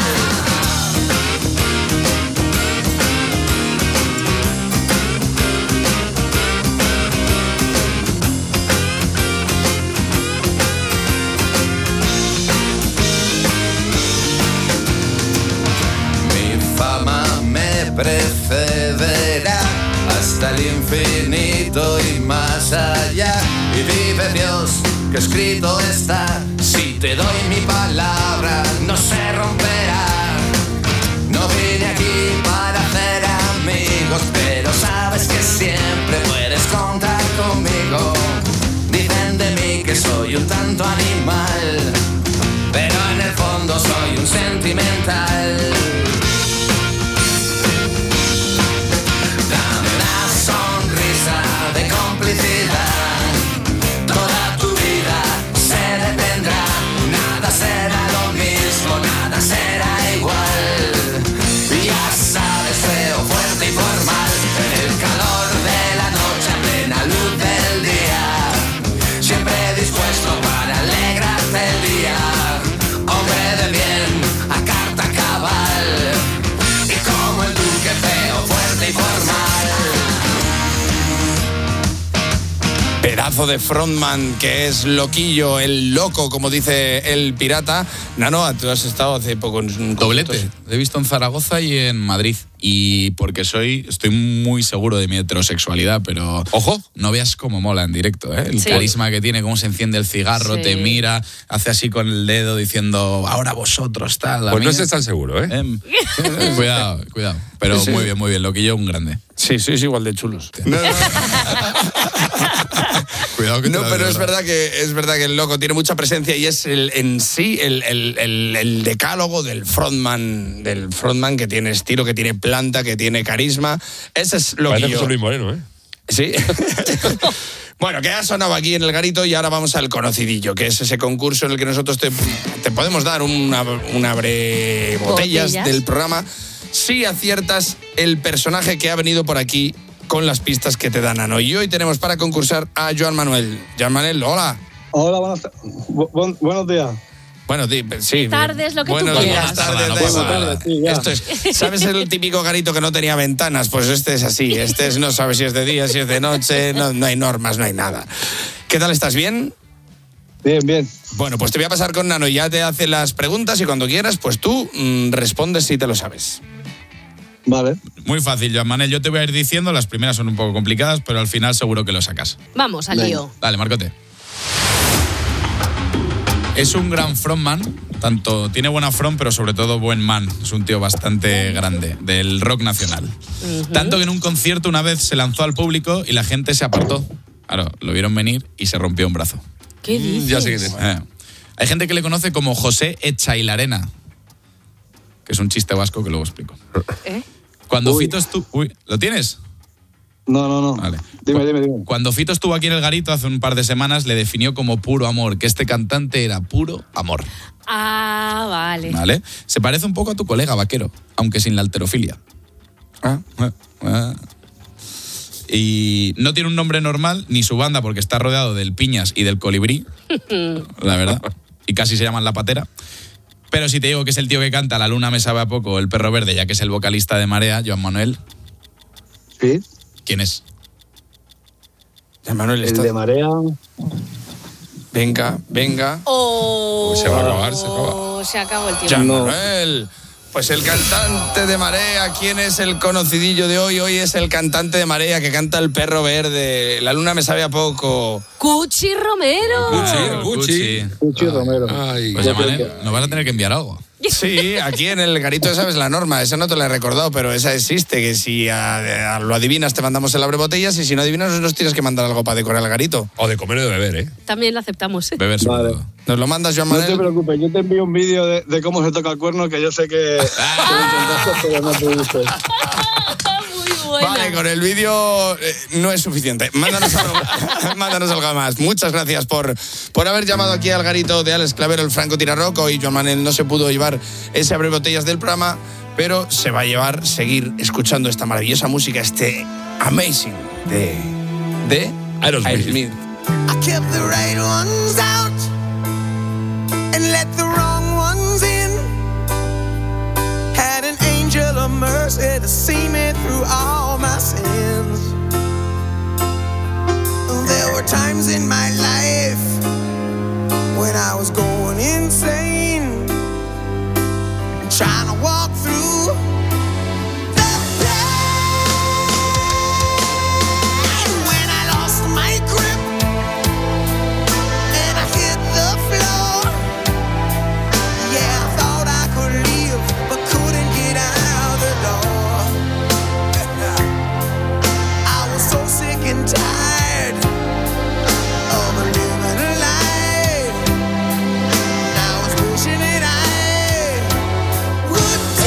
Mi fama me precederá hasta el infinito y más allá. Y vive Dios, que escrito está. Si te doy mi palabra, no se romperá. No vine aquí para hacer amigos, pero sabes que siempre puedes contar conmigo. Dicen de mí que soy un tanto animal, pero en el fondo soy un sentimental. Dame una sonrisa de complicidad. Toda tu vida se detendrá. Nada será lo mismo, nada será igual. Ya sabes, feo, fuerte y formal. El calor de la noche a plena luz del día. Siempre dispuesto para alegrarte el día. Hombre de bien, a carta cabal. Y como el duque feo, fuerte y formal. Pedazo de frontman que es loquillo, el loco, como dice el pirata. Nano, tú has estado hace poco en un Doblete. Lo he visto en Zaragoza y en Madrid. y porque soy, estoy muy seguro de mi heterosexualidad, pero ojo, no veas cómo mola en directo, ¿eh? El Sí. carisma que tiene, cómo se enciende el cigarro, Sí. te mira, hace así con el dedo diciendo, ahora vosotros, tal. A Pues mí- no estés tan seguro, ¿eh? Em, cuidado, cuidado. Pero Sí, sí. muy bien, muy bien. Loquillo, un grande. Sí, sí, es igual de chulos. No, no. Cuidado que te No, la pero digo, es ¿verdad? verdad que es verdad que el loco tiene mucha presencia y es el, en sí el, el- el- el decálogo del frontman, del frontman que tiene estilo, que tiene planta, que tiene carisma. Ese es lo Parece que yo... José Luis Moreno, ¿eh? Sí. Bueno, que ha sonado aquí en el garito y ahora vamos al conocidillo, que es ese concurso en el que nosotros te, te podemos dar una, una abre botellas Botellas. del programa si aciertas el personaje que ha venido por aquí con las pistas que te dan Ano. Y hoy tenemos para concursar a Joan Manuel. Joan Manuel, hola. Hola, buenas, bu- bu- buenos días. Bueno, di- sí. Tardes, lo que Buenos tú días, quieras. tardes, No da pasa igual. nada. Sí, ya. Esto es, ¿sabes el típico garito que no tenía ventanas? Pues este es así. Este es, no sabe si es de día, si es de noche, no, no hay normas, no hay nada. ¿Qué tal, estás bien? Bien, bien. Bueno, pues te voy a pasar con Nano, ya te hace las preguntas y cuando quieras, pues tú mm, respondes si te lo sabes. Vale. Muy fácil, Joan Manel. Yo te voy a ir diciendo, las primeras son un poco complicadas, pero al final seguro que lo sacas. Vamos, al lío. Dale, Marcote. Es un gran frontman, tanto tiene buena front, pero sobre todo buen man. Es un tío bastante grande, del rock nacional. Tanto que en un concierto una vez se lanzó al público y la gente se apartó. Claro, lo vieron venir y se rompió un brazo. ¿Qué dices? Ya sé quién es. Eh. Hay gente que le conoce como José Echailarena, que es un chiste vasco que luego explico. ¿Eh? Cuando Fito estuvo... Uy, ¿lo tienes? No, no, no. Vale. Dime, dime, dime. Cuando Fito estuvo aquí en el Garito hace un par de semanas, le definió como puro amor, que este cantante era puro amor. Ah, vale. ¿Vale? Se parece un poco a tu colega Vaquero, aunque sin la alterofilia. Ah, ah, ah. Y no tiene un nombre normal, ni su banda, porque está rodeado del Piñas y del Colibrí, la verdad. Y casi se llaman La Patera. Pero si te digo que es el tío que canta La luna me sabe a poco, El perro verde, ya que es el vocalista de Marea, Joan Manuel. Sí. ¿Quién es? Joan Manuel, El está... de Marea. Venga, venga. Oh, Pues se va a acabar, se acaba. se acabó el tiempo. Joan No. Manuel. Pues el cantante de Marea, ¿quién es el conocidillo de hoy? Hoy es el cantante de Marea que canta El perro verde. La luna me sabe a poco. Cuchi Romero. Ah, Cuchi. Cuchi Romero. Ay, Pues Joan Manuel, nos vas a tener que enviar algo. Sí, aquí en el garito sabes la norma, esa no te la he recordado, pero esa existe, que si a- a lo adivinas te mandamos el abrebotellas y si no adivinas nos tienes que mandar algo para decorar el garito. o de comer o de beber, ¿eh? También lo aceptamos. ¿eh? Beber sobre Vale. todo. ¿Nos lo mandas, Joan No te Manuel? preocupes, yo te envío un vídeo de, de cómo se toca el cuerno, que yo sé que, que lo intentaste, pero no pudiste. Muy buena. Vale, con el vídeo eh, no es suficiente. Mándanos algo, mándanos algo más. Muchas gracias por, por haber llamado aquí al garito de Alex Clavero, el Franco Tirarroco, y Joan Manuel no se pudo llevar ese abrebotellas del programa, pero se va a llevar seguir escuchando esta maravillosa música, este Amazing de, de Aerosmith. Aerosmith. I kept the right ones out and let the wrong ones in. Had an angel of mercy to see me through all my sins. There were times in my life when I was going insane, trying to walk through the pain. When I lost my grip and I hit the floor, yeah, I thought I could leave, but couldn't get out the door. I was so sick and tired of living a lie. I was wishing that I would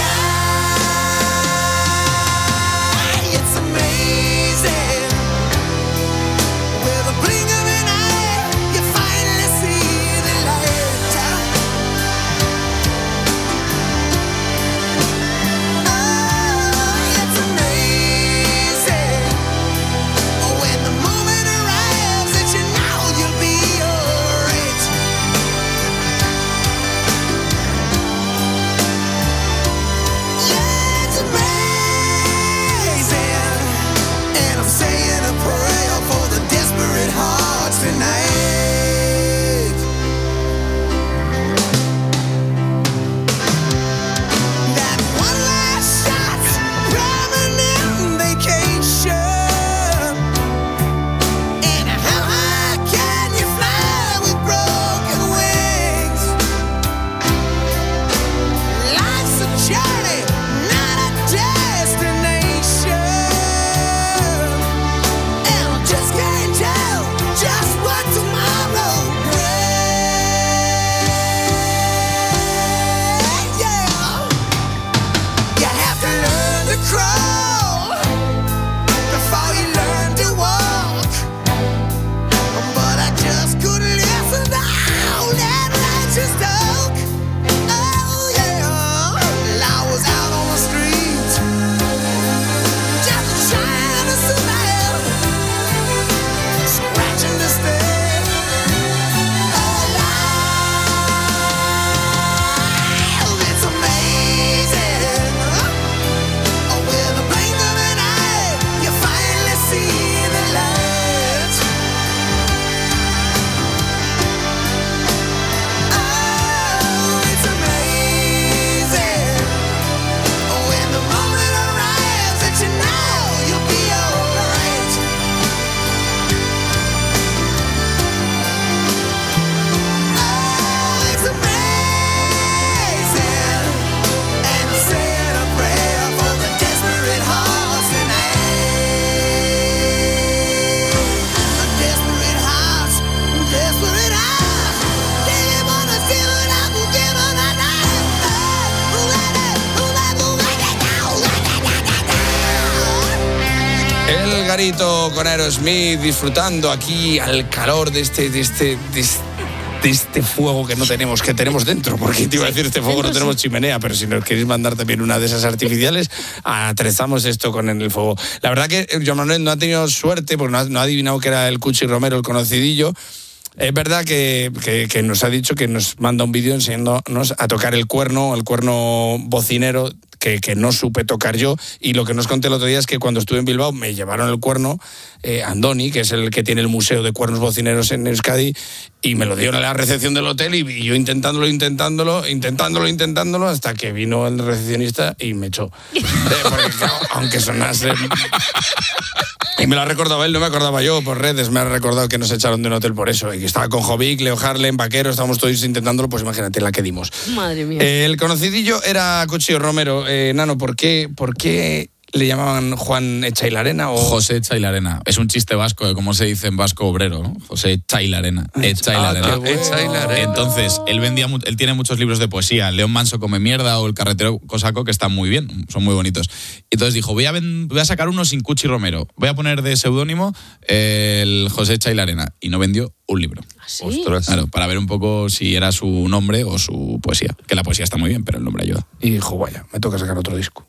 Garito con Aerosmith, disfrutando aquí al calor de este, de este, de este, de este fuego que no tenemos, que tenemos dentro, porque te iba a decir, este fuego no tenemos chimenea, pero si nos queréis mandar también una de esas artificiales, atrezamos esto con el fuego. La verdad que Joan Manuel no ha tenido suerte, porque no ha, no ha adivinado que era el Cuchi Romero, el conocidillo. Es verdad que, que, que nos ha dicho que nos manda un vídeo enseñándonos a tocar el cuerno, el cuerno bocinero, que, que no supe tocar yo, y lo que nos conté el otro día es que cuando estuve en Bilbao me llevaron el cuerno eh, Andoni, que es el que tiene el museo de cuernos bocineros en Euskadi, y me lo dio en la recepción del hotel, y, y yo intentándolo, intentándolo, intentándolo, intentándolo, hasta que vino el recepcionista y me echó. Eh, porque claro, aunque sonase... Y me lo ha recordado él, no me acordaba yo, por redes, me ha recordado que nos echaron de un hotel por eso, y que estaba con Jovic, Leo Harlem, Vaquero, estábamos todos intentándolo, pues imagínate la que dimos. Madre mía. Eh, el conocidillo era Cuchillo Romero. Eh, Nano, ¿por qué, ¿por qué le llamaban Juan Echailarena? O... José Echailarena. Es un chiste vasco de cómo se dice en vasco obrero, ¿no? José Echailarena. Echailarena. Ah, Echailarena. Entonces, él vendía, él tiene muchos libros de poesía. León Manso come mierda o El carretero cosaco, que están muy bien, son muy bonitos. Y entonces dijo, voy a, ven, voy a sacar uno sin Cuchi Romero. Voy a poner de seudónimo el José Echailarena. Y no vendió un libro. ¿Sí? Claro, para ver un poco si era su nombre o su poesía. Que la poesía está muy bien, pero el nombre ayuda. Y dijo, vaya, me toca sacar otro disco.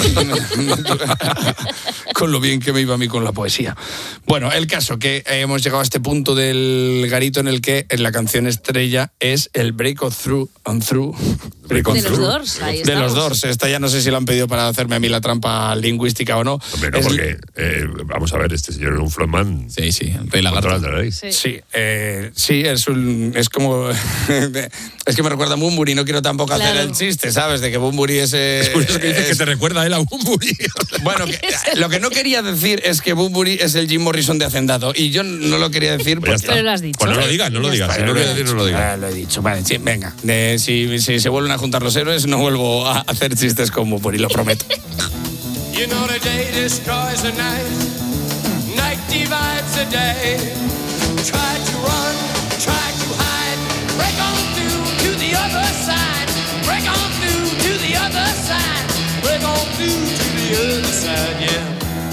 Con lo bien que me iba a mí con la poesía. Bueno, el caso que hemos llegado a este punto del garito en el que la canción estrella es el Break on Through. On through break on de through. los Doors, ahí De estamos. los Doors. Esta ya no sé si lo han pedido para hacerme a mí la trampa lingüística o no. Hombre, no, es... porque, eh, vamos a ver, este señor es un frontman. Sí, sí, el Rey Lagarto. Sí, sí, eh, sí es, un, es como... es que me recuerda a Bunbury, no quiero tampoco Claro. hacer el chiste, ¿sabes? De que Bunbury es... Eh, Es curioso que dices es- que te recuerda a él a Bunbury. Bueno, que, lo que no quería decir es que Bunbury es el Jim Morrison de Hacendado, y yo no lo quería decir Pues ya porque... está. Pero lo has dicho. Pues no lo digas, no lo Ya digas. está, Si no lo quieres he decir, no lo dicho. digas. Ah, lo he dicho, vale, sí, venga. Eh, si, si se vuelven a juntar los héroes, no vuelvo a hacer chistes con Bunbury, lo prometo. You know the day destroys the night, night divides the day. Try to run, try to hide, break on through to the other side, break on through to the other side, break on through to the other side, yeah.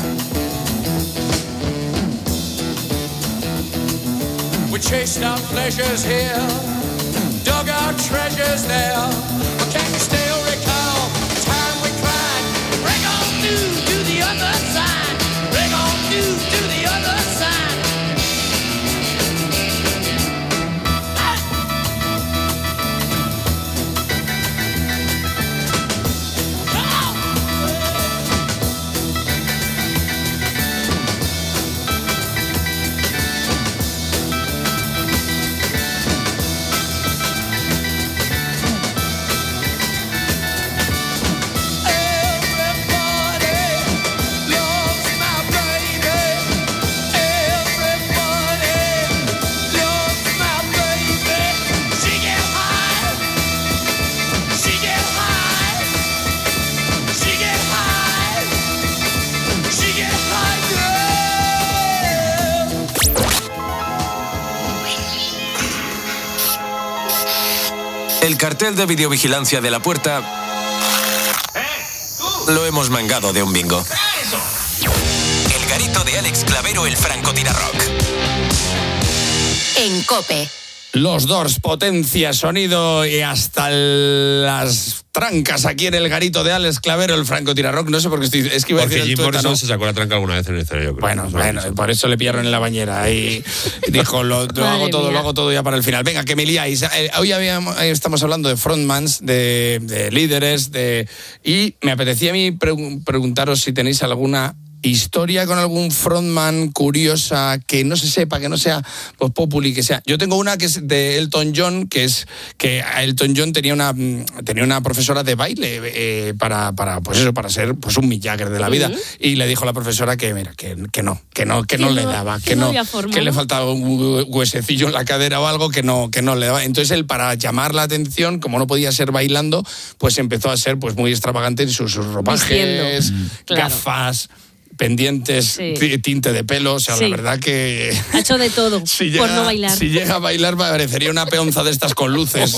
We chased our pleasures here, dug our treasures there, but can you still recall the time we cried? Break on through to the other side, break on through to the other side. El cartel de videovigilancia de la puerta lo hemos mangado de un bingo. El garito de Alex Clavero, el francotirarrock. En COPE. Los Doors, potencia, sonido y hasta las trancas aquí en el garito de Alex Clavero, el francotirarrock. No sé por qué estoy... Es que iba Porque a decir Jim el tuétano. Morrison se sacó la tranca alguna vez en el escenario. Creo. Bueno, bueno, por eso le pillaron en la bañera y dijo, lo, lo hago todo, mía. lo hago todo ya para el final. Venga, que me liáis. Eh, Hoy habíamos- eh, estamos hablando de frontmans, de, de líderes, de y me apetecía a mí pregun- preguntaros si tenéis alguna historia con algún frontman curiosa que no se sepa, que no sea pues populi, que sea. Yo tengo una que es de Elton John, que es que Elton John tenía una tenía una profesora de baile eh, para, para pues eso, para ser pues un Mick Jagger de la vida, Ujú. y le dijo a la profesora que mira, que, que no, que no, que Que no no- le daba, que que no no, había forma, que le ¿no? faltaba un hue- huesecillo en la cadera o algo que no, que no le daba. Entonces él, para llamar la atención, como no podía ser bailando, pues empezó a ser pues muy extravagante en sus, sus ropajes, Vistiendo. Claro. gafas. pendientes, Sí. t- tinte de pelo, o sea, Sí. la verdad que... Ha hecho de todo Si por llega, no bailar. si llega a bailar parecería una peonza de estas con luces.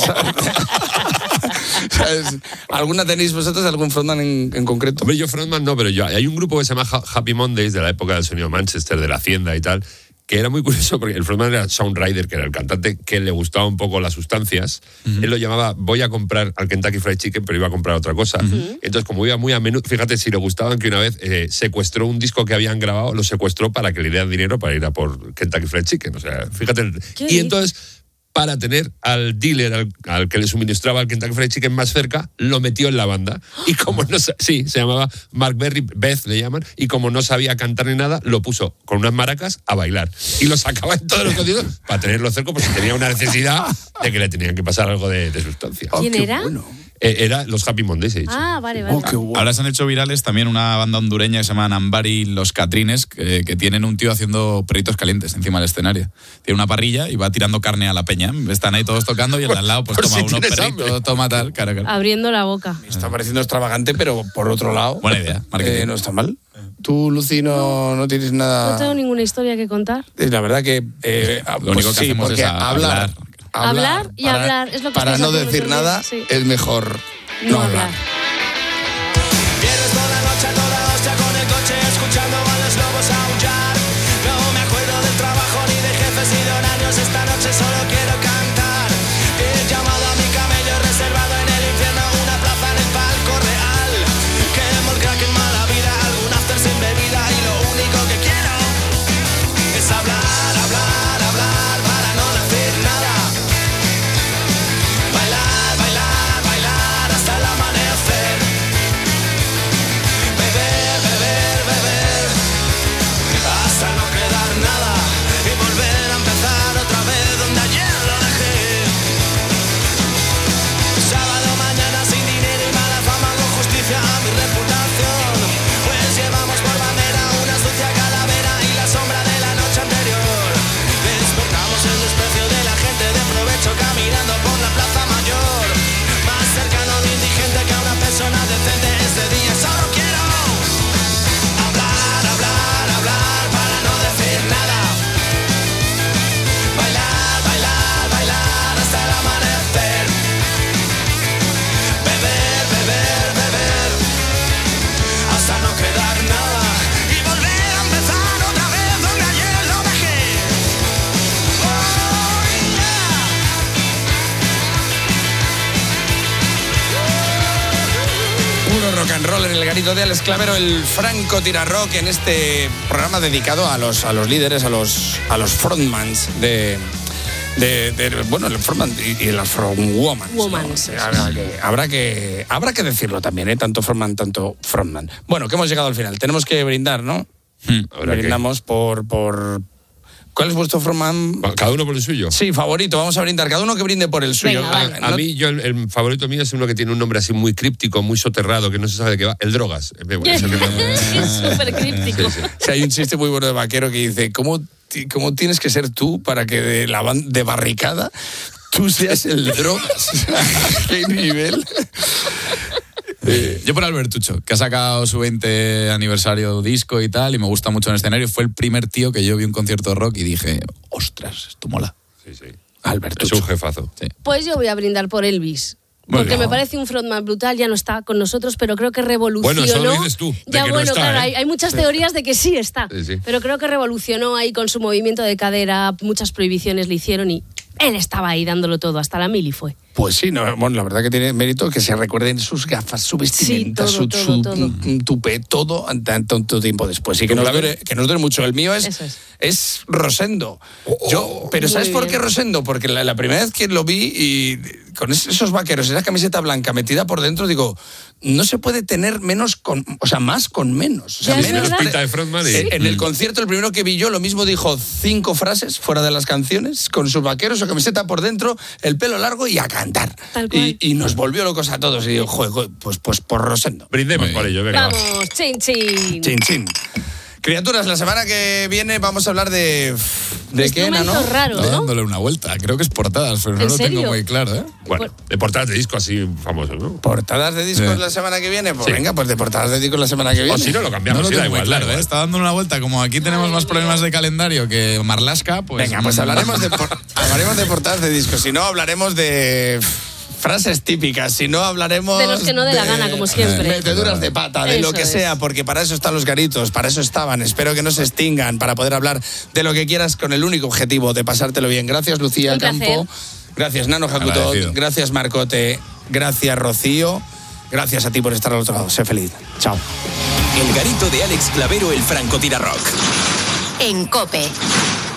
¿Sabes? ¿Alguna tenéis vosotros, algún frontman en, en concreto? Hombre, yo frontman no, pero yo, hay un grupo que se llama Ha- Happy Mondays de la época del sonido Manchester, de la Hacienda y tal, que era muy curioso porque el frontman era Shaun Ryder, que era el cantante que le gustaba un poco las sustancias. Él lo llamaba, voy a comprar al Kentucky Fried Chicken, pero iba a comprar otra cosa. Entonces, como iba muy a menudo, fíjate si le gustaban, que una vez eh, secuestró un disco que habían grabado, lo secuestró para que le dieran dinero para ir a por Kentucky Fried Chicken. O sea, fíjate. el- ¿Qué y dices? entonces, para tener al dealer, al, al que le suministraba el Kentucky Fried Chicken más cerca, lo metió en la banda. Y como no sa- sí, se llamaba Mark Berry, Beth le llaman, y como no sabía cantar ni nada, lo puso con unas maracas a bailar. Y lo sacaba en todos los conciertos para tenerlo cerca, por si tenía una necesidad de que le tenían que pasar algo de, de sustancia. ¿Quién era? Eh, era los Happy Mondays, he dicho. Ah, vale, vale. Ahora se han hecho virales también una banda hondureña que se llama Nambari y Los Catrines, que, que tienen un tío haciendo perritos calientes encima del escenario. Tiene una parrilla y va tirando carne a la peña. Están ahí todos tocando y el de al lado pues Por toma si unos tienes perritos, hambre. toma tal, claro, claro. Abriendo la boca. Me está pareciendo extravagante, pero por otro lado... Buena idea, marketing. eh, no está mal. Tú, Lucy, no, no tienes nada... No tengo ninguna historia que contar. Eh, La verdad que... eh, Lo único que sí, hacemos porque es a- hablar... Hablar y para- hablar, es lo que Para estáis no haciendo decir todo el día, nada, sí. es mejor No, no hablar. hablar. Vienes por la noche a toda hostia con el coche escuchando a los lobos aullar. No me acuerdo del trabajo ni de jefes ni de horarios. Esta noche solo quiero cantar. He llamado a mi camello reservado en el infierno una plaza en el palco real. Quemo el crack en mala vida, algún after sin bebida y lo único que quiero es hablar, hablar, hablar para no decir nada. Bailar, bailar, bailar hasta el amanecer. Beber, beber, beber hasta no quedar nada y volver a empezar otra vez donde ayer lo dejé. Sábado mañana sin dinero y mala fama con justicia a mi reputación. Pues llevamos por bandera una sucia calavera y la sombra de la noche anterior. Despertamos el desprecio de la gente de provecho caminando por la plaza mayor. Más cercano a un indigente que a una persona decente. Este día solo quiero hablar, hablar, hablar para no decir nada. Bailar, bailar, bailar hasta el amanecer. Beber, beber, beber hasta no quedar nada y volver a empezar otra vez donde ayer lo dejé. Oh, yeah. Puro rock and roll en el garito de Alex Clavero, el Franco Tira Rock, en este programa dedicado a los, a los líderes, a los, a los frontmans de, de, de- bueno, el frontman y, y las frontwomans. ¿no? Womans. Habrá que, habrá que, habrá que decirlo también, ¿eh? Tanto frontman, tanto frontman. Bueno, que hemos llegado al final. Tenemos que brindar, ¿no? Habrá que- Brindamos por, por... ¿Cuál es vuestro frontman? Cada uno por el suyo. Sí, favorito. Vamos a brindar. Cada uno que brinde por el suyo. Venga, vale. A No- mí, yo, el, el favorito mío es uno que tiene un nombre así muy críptico, muy soterrado, que no se sabe de qué va. El Drogas. Eh, bueno, ese que- Es súper críptico. Sí, sí. O sea, hay un chiste muy bueno de Vaquero que dice, ¿cómo, ti- cómo tienes que ser tú para que de la ban- de barricada tú seas el Drogas? ¿Qué nivel? Yo por Albertucho, que ha sacado su veinte aniversario disco y tal, y me gusta mucho en el escenario. Fue el primer tío que yo vi un concierto de rock y dije, ostras, esto mola. Sí, sí. Albertucho. Es un jefazo. Sí. Pues yo voy a brindar por Elvis. Muy Porque bien. me parece un frontman brutal, ya no está con nosotros, pero creo que revolucionó. Bueno, eso lo dices tú, de ya que no bueno, está, claro, ¿eh? hay, hay muchas teorías de que sí está. Sí, sí. Pero creo que revolucionó ahí con su movimiento de cadera, muchas prohibiciones le hicieron y él estaba ahí dándolo todo, hasta la mili fue. Pues sí, no, bueno, la verdad que tiene mérito que se recuerden sus gafas, su vestimenta, Sí, todo, su, todo, su todo. mm, tupé, todo tan- tanto tiempo después. Y que nos, dure, que nos dure mucho. El mío es, Eso es. es Rosendo. Yo, pero Muy ¿sabes por bien. qué Rosendo? Porque la, la primera vez que lo vi y con es- esos vaqueros, esa camiseta blanca metida por dentro, digo, no se puede tener menos con, o sea, más con menos. O sea, Ya es menos verdad. Pinta de frontman y- en, en el concierto, el primero que vi yo, lo mismo dijo cinco frases fuera de las canciones, con sus vaqueros, su camiseta por dentro, el pelo largo y a cantar. Tal cual. Y, y nos volvió locos a todos. Y digo, joder, pues, pues por Rosendo. Brindemos Muy por bien. ello, venga. va. Vamos, chin, chin. Chin, chin. Criaturas, la semana que viene vamos a hablar de... ¿De qué, Nano? Instrumentos raros, Está ¿no? dándole una vuelta. Creo que es portadas, pero no ¿En lo serio? tengo muy claro, ¿eh? Bueno, de portadas de disco así famosos, ¿no? ¿Portadas de discos Sí. la semana que viene? Pues Sí. venga, pues de portadas de discos la semana que viene. O si no, lo No cambiamos, lo sí, da tengo muy igual, da claro, ¿eh? igual. Está dando una vuelta. Como aquí tenemos más problemas de calendario que Marlaska, pues... Venga, pues hablaremos de, por- hablaremos de portadas de discos. Si no, hablaremos de frases típicas. Si no, hablaremos... De los que no dé la gana, como siempre. Meteduras de pata, de Eso lo que es. sea, porque para eso están los garitos, para eso estaban. Espero que no se extingan, para poder hablar de lo que quieras con el único objetivo de pasártelo bien. Gracias, Lucía Un placer. Campo. Gracias, Nano Jacutot. Agradecido. Gracias, Marcote. Gracias, Rocío. Gracias a ti por estar al otro lado. Sé feliz. Chao. El garito de Alex Clavero, el francotirador. En COPE.